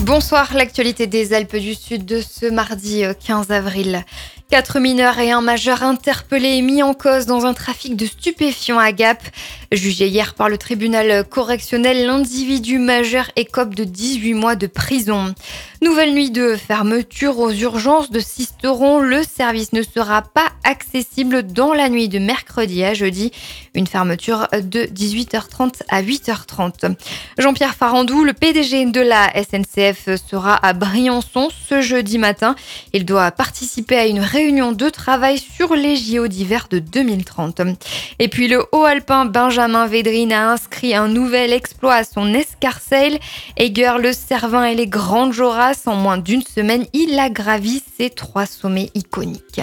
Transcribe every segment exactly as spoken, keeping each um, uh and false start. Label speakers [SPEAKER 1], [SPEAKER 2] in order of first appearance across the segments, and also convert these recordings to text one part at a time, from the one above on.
[SPEAKER 1] Bonsoir, l'actualité des Alpes du Sud de ce mardi quinze avril. Quatre mineurs et un majeur interpellés et mis en cause dans un trafic de stupéfiants à Gap. Jugé hier par le tribunal correctionnel, l'individu majeur écope de dix-huit mois de prison. Nouvelle nuit de fermeture aux urgences de Sisteron. Le service ne sera pas accessible dans la nuit de mercredi à jeudi. Une fermeture de dix-huit heures trente à huit heures trente. Jean-Pierre Farandou, le P D G de la S N C F, sera à Briançon ce jeudi matin. Il doit participer à une réunion de travail sur les J O d'hiver de deux mille trente. Et puis le haut-alpin Benjamin Védrine a inscrit un nouvel exploit à son escarcelle. Eiger, le Cervin et les Grandes Joras. En moins d'une semaine, il a gravi ces trois sommets iconiques.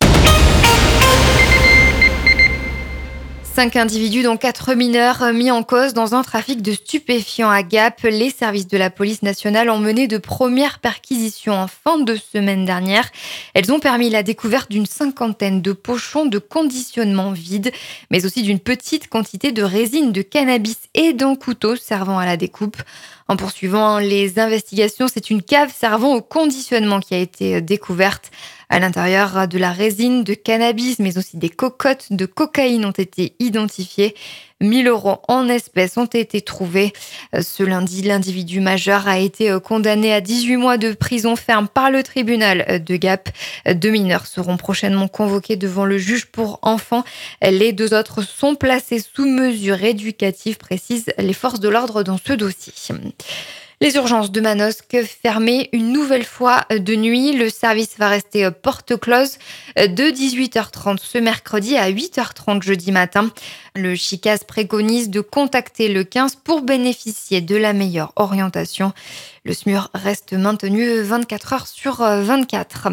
[SPEAKER 1] Cinq individus, dont quatre mineurs, mis en cause dans un trafic de stupéfiants à Gap. Les services de la police nationale ont mené de premières perquisitions en fin de semaine dernière. Elles ont permis la découverte d'une cinquantaine de pochons de conditionnement vides, mais aussi d'une petite quantité de résine de cannabis et d'un couteau servant à la découpe. En poursuivant les investigations, c'est une cave servant au conditionnement qui a été découverte. À l'intérieur de la résine de cannabis, mais aussi des cocottes de cocaïne ont été identifiées. mille euros en espèces ont été trouvés. Ce lundi, l'individu majeur a été condamné à dix-huit mois de prison ferme par le tribunal de Gap. Deux mineurs seront prochainement convoqués devant le juge pour enfants. Les deux autres sont placés sous mesure éducative, précisent les forces de l'ordre dans ce dossier. Les urgences de Manosque fermées une nouvelle fois de nuit. Le service va rester porte close de dix-huit heures trente ce mercredi à huit heures trente jeudi matin. Le CHICAS préconise de contacter le quinze pour bénéficier de la meilleure orientation. Le S M U R reste maintenu vingt-quatre heures sur vingt-quatre.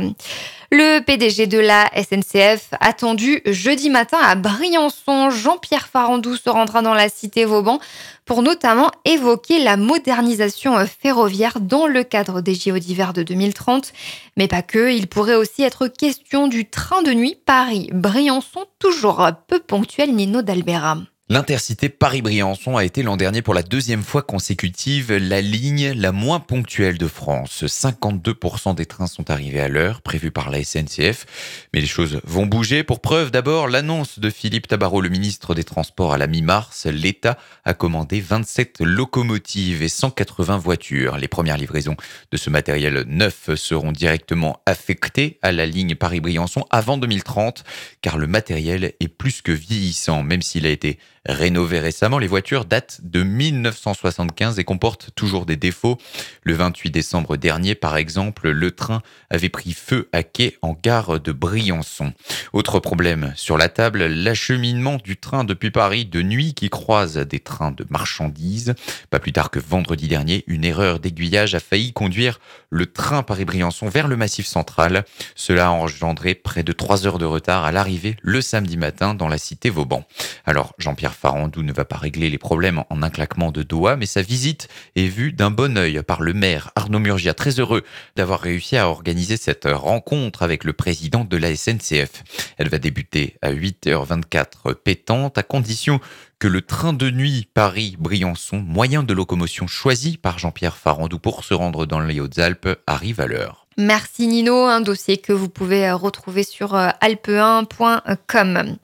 [SPEAKER 1] Le P D G de la S N C F attendu jeudi matin à Briançon. Jean-Pierre Farandou se rendra dans la cité Vauban pour notamment évoquer la modernisation ferroviaire dans le cadre des J O d'hiver de deux mille trente. Mais pas que, il pourrait aussi être question du train de nuit Paris-Briançon, toujours peu ponctuel, Nino D'Albera.
[SPEAKER 2] L'intercité Paris-Briançon a été l'an dernier pour la deuxième fois consécutive la ligne la moins ponctuelle de France. cinquante-deux pour cent des trains sont arrivés à l'heure, prévue par la S N C F. Mais les choses vont bouger. Pour preuve, d'abord, l'annonce de Philippe Tabarot, le ministre des Transports, à la mi-mars. L'État a commandé vingt-sept locomotives et cent quatre-vingts voitures. Les premières livraisons de ce matériel neuf seront directement affectées à la ligne Paris-Briançon avant deux mille trente, car le matériel est plus que vieillissant, même s'il a été rénovées récemment, les voitures datent de mille neuf cent soixante-quinze et comportent toujours des défauts. Le vingt-huit décembre dernier, par exemple, le train avait pris feu à quai en gare de Briançon. Autre problème sur la table, l'acheminement du train depuis Paris de nuit qui croise des trains de marchandises. Pas plus tard que vendredi dernier, une erreur d'aiguillage a failli conduire le train Paris-Briançon vers le Massif central. Cela a engendré près de trois heures de retard à l'arrivée le samedi matin dans la cité Vauban. Alors, Jean-Pierre Farandou ne va pas régler les problèmes en un claquement de doigts, mais sa visite est vue d'un bon œil par le maire Arnaud Murgia, très heureux d'avoir réussi à organiser cette rencontre avec le président de la S N C F. Elle va débuter à huit heures vingt-quatre pétante, à condition que le train de nuit Paris-Briançon, moyen de locomotion choisi par Jean-Pierre Farandou pour se rendre dans les Hautes-Alpes, arrive à l'heure.
[SPEAKER 1] Merci Nino, un dossier que vous pouvez retrouver sur alpe un point com.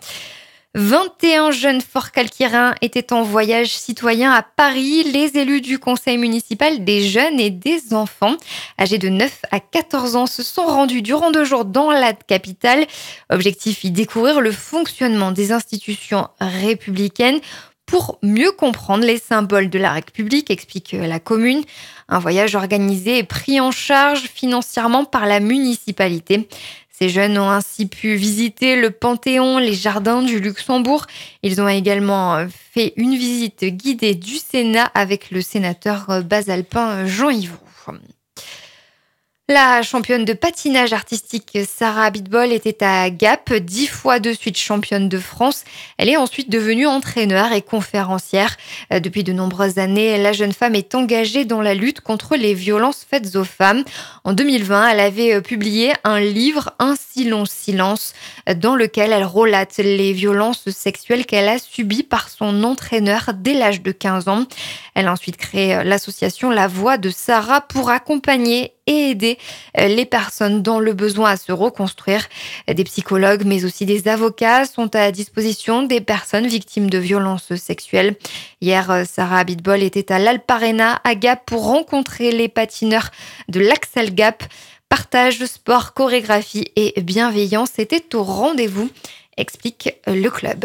[SPEAKER 1] vingt et un jeunes forcalquirains étaient en voyage citoyen à Paris. Les élus du conseil municipal, des jeunes et des enfants âgés de neuf à quatorze ans se sont rendus durant deux jours dans la capitale. Objectif, y découvrir le fonctionnement des institutions républicaines pour mieux comprendre les symboles de la République, explique la commune. Un voyage organisé et pris en charge financièrement par la municipalité. Ces jeunes ont ainsi pu visiter le Panthéon, les jardins du Luxembourg. Ils ont également fait une visite guidée du Sénat avec le sénateur basalpin Jean Yvon. La championne de patinage artistique Sarah Abitbol était à Gap, dix fois de suite championne de France. Elle est ensuite devenue entraîneur et conférencière. Depuis de nombreuses années, la jeune femme est engagée dans la lutte contre les violences faites aux femmes. En deux mille vingt, elle avait publié un livre, Un si long silence, dans lequel elle relate les violences sexuelles qu'elle a subies par son entraîneur dès l'âge de quinze ans. Elle a ensuite créé l'association La Voix de Sarah pour accompagner et aider les personnes dans le besoin à se reconstruire. Des psychologues, mais aussi des avocats sont à disposition des personnes victimes de violences sexuelles. Hier, Sarah Abitbol était à l'Alparena à Gap pour rencontrer les patineurs de l'Axel Gap. Partage, sport, chorégraphie et bienveillance étaient au rendez-vous, explique le club.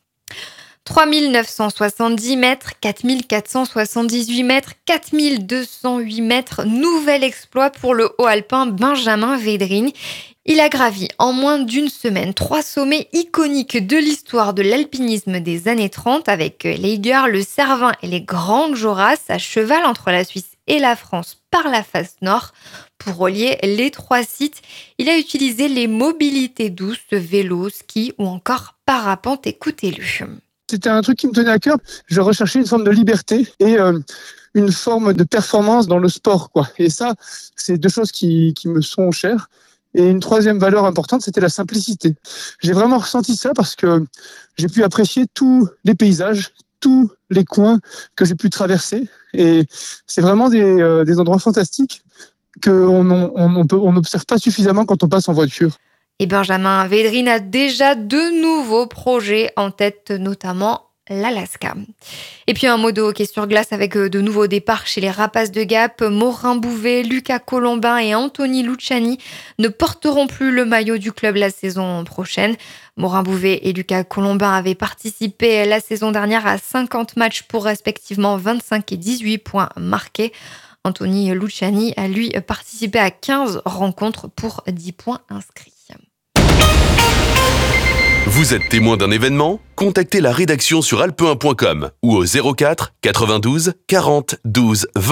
[SPEAKER 1] trois mille neuf cent soixante-dix mètres, quatre mille quatre cent soixante-dix-huit mètres, quatre mille deux cent huit mètres. Nouvel exploit pour le haut alpin Benjamin Védrine. Il a gravi en moins d'une semaine trois sommets iconiques de l'histoire de l'alpinisme des années trente avec l'Eiger, le Cervin et les Grandes Jorasses à cheval entre la Suisse et la France par la face nord. Pour relier les trois sites, il a utilisé les mobilités douces, vélo, ski ou encore parapente. Écoutez-le.
[SPEAKER 3] C'était un truc qui me tenait à cœur. Je recherchais une forme de liberté et euh, une forme de performance dans le sport, quoi. Et ça, c'est deux choses qui, qui me sont chères. Et une troisième valeur importante, c'était la simplicité. J'ai vraiment ressenti ça parce que j'ai pu apprécier tous les paysages, tous les coins que j'ai pu traverser. Et c'est vraiment des, euh, des endroits fantastiques qu'on on, on, on n'observe pas suffisamment quand on passe en voiture.
[SPEAKER 1] Et Benjamin Védrine a déjà de nouveaux projets en tête, notamment l'Alaska. Et puis un mot de hockey sur glace avec de nouveaux départs chez les Rapaces de Gap. Morin Bouvet, Lucas Colombin et Anthony Luciani ne porteront plus le maillot du club la saison prochaine. Morin Bouvet et Lucas Colombin avaient participé la saison dernière à cinquante matchs pour respectivement vingt-cinq et dix-huit points marqués. Anthony Luciani a lui participé à quinze rencontres pour dix points inscrits.
[SPEAKER 4] Vous êtes témoin d'un événement ? Contactez la rédaction sur alpe un point com ou au zéro quatre quatre-vingt-douze quarante douze vingt.